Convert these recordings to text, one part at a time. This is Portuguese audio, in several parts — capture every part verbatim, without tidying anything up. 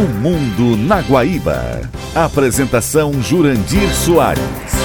Mundo na Guaíba. Apresentação Jurandir Soares.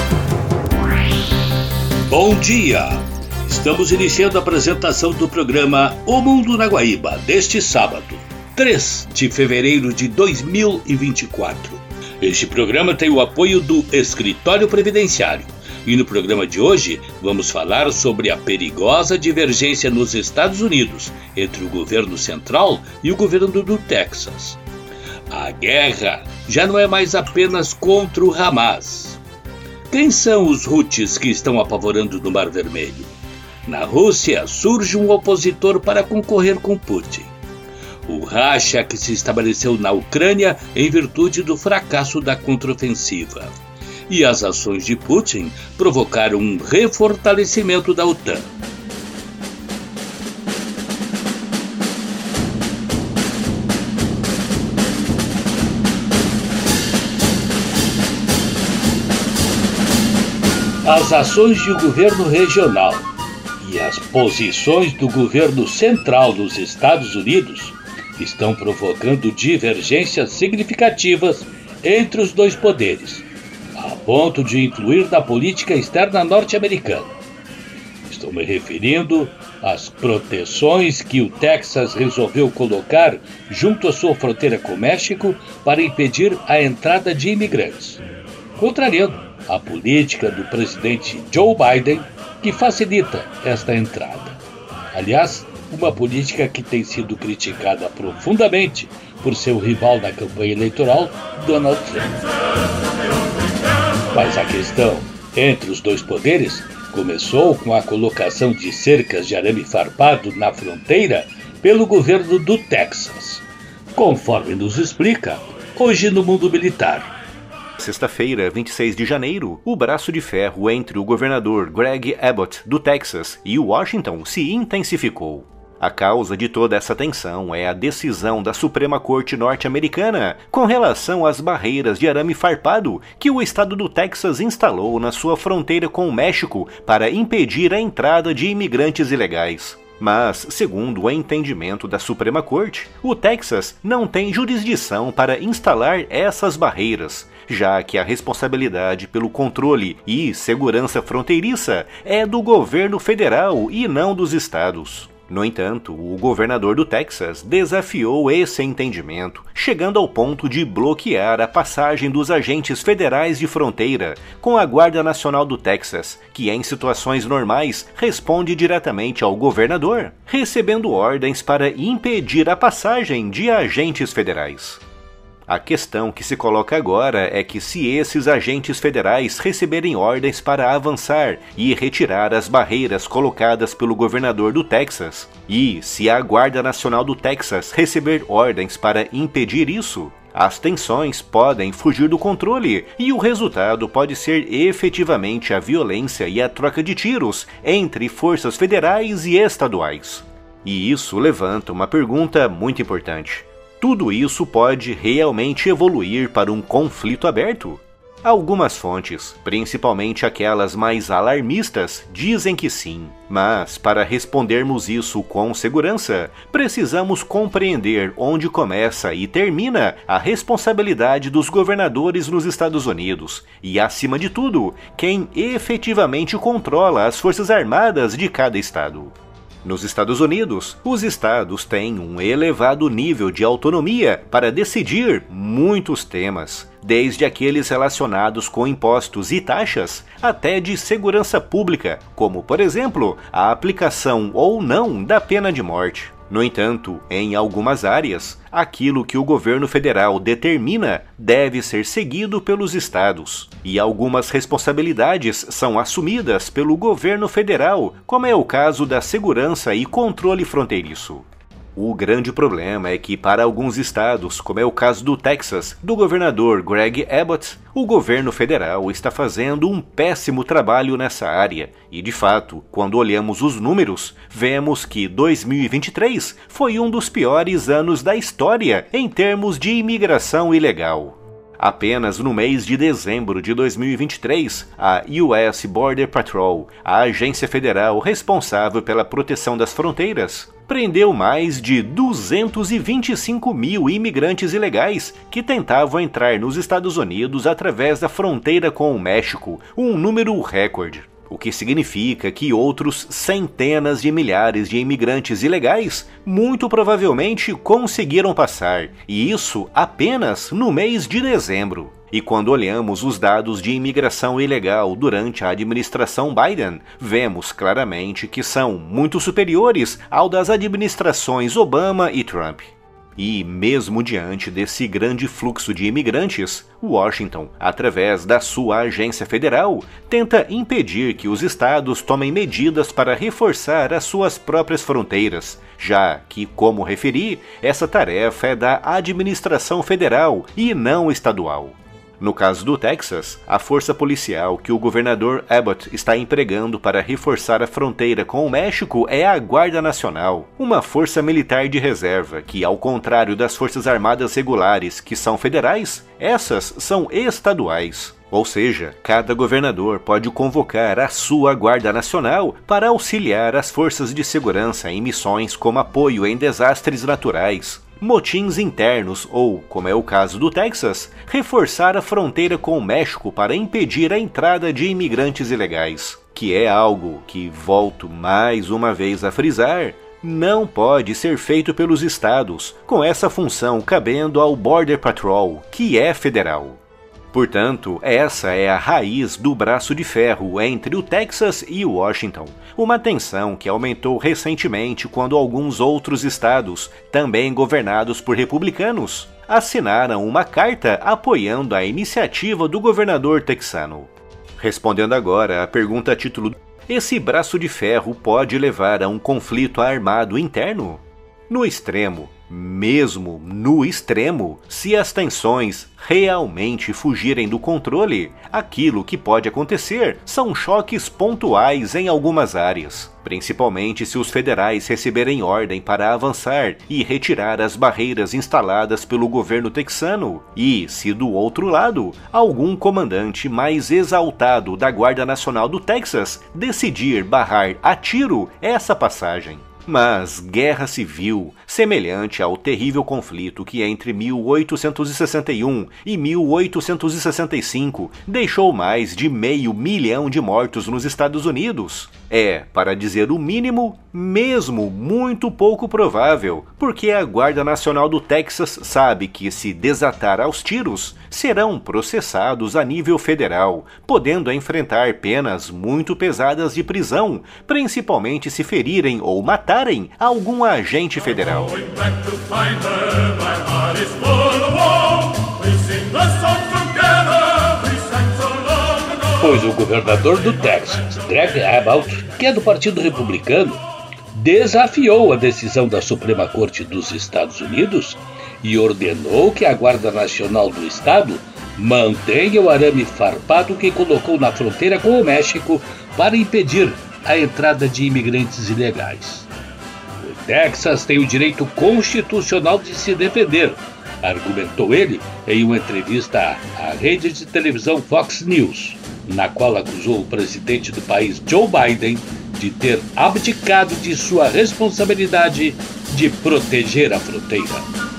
Bom dia! Estamos iniciando a apresentação do programa O Mundo na Guaíba deste sábado, três de fevereiro de dois mil e vinte e quatro. Este programa tem o apoio do Escritório Previdenciário. E no programa de hoje vamos falar sobre a perigosa divergência nos Estados Unidos entre o governo central e o governo do Texas. A guerra já não é mais apenas contra o Hamas. Quem são os Houthis que estão apavorando no Mar Vermelho? Na Rússia surge um opositor para concorrer com Putin. O racha que se estabeleceu na Ucrânia em virtude do fracasso da contraofensiva. E as ações de Putin provocaram um refortalecimento da OTAN. As ações do governo regional e as posições do governo central dos Estados Unidos estão provocando divergências significativas entre os dois poderes, a ponto de influir na política externa norte-americana. Estou me referindo às proteções que o Texas resolveu colocar junto à sua fronteira com o México para impedir a entrada de imigrantes, contrariando a política do presidente Joe Biden, que facilita esta entrada. Aliás, uma política que tem sido criticada profundamente por seu rival na campanha eleitoral, Donald Trump. Mas a questão entre os dois poderes começou com a colocação de cercas de arame farpado na fronteira pelo governo do Texas, conforme nos explica Hoje no Mundo Militar. Sexta-feira, vinte e seis de janeiro, o braço de ferro entre o governador Greg Abbott, do Texas, e Washington se intensificou. A causa de toda essa tensão é a decisão da Suprema Corte norte-americana com relação às barreiras de arame farpado que o estado do Texas instalou na sua fronteira com o México para impedir a entrada de imigrantes ilegais. Mas, segundo o entendimento da Suprema Corte, o Texas não tem jurisdição para instalar essas barreiras, já que a responsabilidade pelo controle e segurança fronteiriça é do governo federal e não dos estados. No entanto, o governador do Texas desafiou esse entendimento, chegando ao ponto de bloquear a passagem dos agentes federais de fronteira com a Guarda Nacional do Texas, que em situações normais responde diretamente ao governador, recebendo ordens para impedir a passagem de agentes federais. A questão que se coloca agora é que se esses agentes federais receberem ordens para avançar e retirar as barreiras colocadas pelo governador do Texas, e se a Guarda Nacional do Texas receber ordens para impedir isso, as tensões podem fugir do controle e o resultado pode ser efetivamente a violência e a troca de tiros entre forças federais e estaduais. E isso levanta uma pergunta muito importante. Tudo isso pode realmente evoluir para um conflito aberto? Algumas fontes, principalmente aquelas mais alarmistas, dizem que sim. Mas, para respondermos isso com segurança, precisamos compreender onde começa e termina a responsabilidade dos governadores nos Estados Unidos e, acima de tudo, quem efetivamente controla as forças armadas de cada estado. Nos Estados Unidos, os estados têm um elevado nível de autonomia para decidir muitos temas, desde aqueles relacionados com impostos e taxas, até de segurança pública, como, por exemplo, a aplicação ou não da pena de morte. No entanto, em algumas áreas, aquilo que o governo federal determina deve ser seguido pelos estados, e algumas responsabilidades são assumidas pelo governo federal, como é o caso da segurança e controle fronteiriço. O grande problema é que, para alguns estados, como é o caso do Texas, do governador Greg Abbott, o governo federal está fazendo um péssimo trabalho nessa área. E, de fato, quando olhamos os números, vemos que dois mil e vinte e três foi um dos piores anos da história em termos de imigração ilegal. Apenas no mês de dezembro de dois mil e vinte e três, a U S Border Patrol, a agência federal responsável pela proteção das fronteiras, prendeu mais de duzentos e vinte e cinco mil imigrantes ilegais que tentavam entrar nos Estados Unidos através da fronteira com o México, um número recorde. O que significa que outros centenas de milhares de imigrantes ilegais muito provavelmente conseguiram passar, e isso apenas no mês de dezembro. E quando olhamos os dados de imigração ilegal durante a administração Biden, vemos claramente que são muito superiores ao das administrações Obama e Trump. E, mesmo diante desse grande fluxo de imigrantes, Washington, através da sua agência federal, tenta impedir que os estados tomem medidas para reforçar as suas próprias fronteiras, já que, como referi, essa tarefa é da administração federal e não estadual. No caso do Texas, a força policial que o governador Abbott está empregando para reforçar a fronteira com o México é a Guarda Nacional, uma força militar de reserva que, ao contrário das forças armadas regulares, que são federais, essas são estaduais. Ou seja, cada governador pode convocar a sua Guarda Nacional para auxiliar as forças de segurança em missões como apoio em desastres naturais, motins internos ou, como é o caso do Texas, reforçar a fronteira com o México para impedir a entrada de imigrantes ilegais, que é algo que, volto mais uma vez a frisar, não pode ser feito pelos estados, com essa função cabendo ao Border Patrol, que é federal. Portanto, essa é a raiz do braço de ferro entre o Texas e Washington, uma tensão que aumentou recentemente quando alguns outros estados, também governados por republicanos, assinaram uma carta apoiando a iniciativa do governador texano. Respondendo agora à pergunta a título: esse braço de ferro pode levar a um conflito armado interno? No extremo, mesmo no extremo, se as tensões realmente fugirem do controle, aquilo que pode acontecer são choques pontuais em algumas áreas, principalmente se os federais receberem ordem para avançar e retirar as barreiras instaladas pelo governo texano, e se do outro lado, algum comandante mais exaltado da Guarda Nacional do Texas decidir barrar a tiro essa passagem. Mas guerra civil, semelhante ao terrível conflito que entre mil oitocentos e sessenta e um e mil oitocentos e sessenta e cinco deixou mais de meio milhão de mortos nos Estados Unidos, é, para dizer o mínimo, mesmo muito pouco provável, porque a Guarda Nacional do Texas sabe que, se desatar aos tiros, serão processados a nível federal, podendo enfrentar penas muito pesadas de prisão, principalmente se ferirem ou matarem algum agente federal. Pois o governador do Texas, Greg Abbott, que é do Partido Republicano, desafiou a decisão da Suprema Corte dos Estados Unidos e ordenou que a Guarda Nacional do Estado mantenha o arame farpado que colocou na fronteira com o México para impedir a entrada de imigrantes ilegais. O Texas tem o direito constitucional de se defender, argumentou ele em uma entrevista à rede de televisão Fox News, na qual acusou o presidente do país, Joe Biden, de ter abdicado de sua responsabilidade de proteger a fronteira.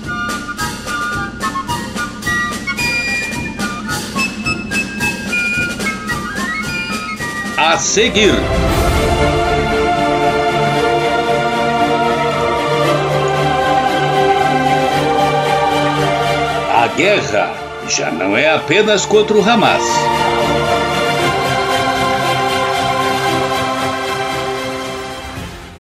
A seguir, a guerra já não é apenas contra o Hamas.